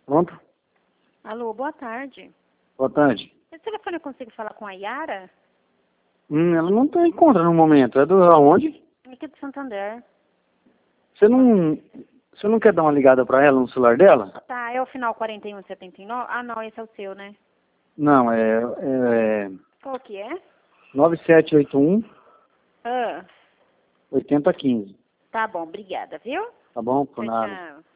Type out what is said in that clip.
Pronto? Alô, boa tarde. Boa tarde. Esse telefone eu consigo falar com a Yara? Ela não tem conta no momento. É do aonde? Aqui de Santander. Você não quer dar uma ligada pra ela no celular dela? Tá, é o final 4179? Ah, não, esse é o seu, né? Não, é Qual que é? 9781 Ah, 8015. tá bom, obrigada, viu? Tá bom? Por Tchau, nada. tchau.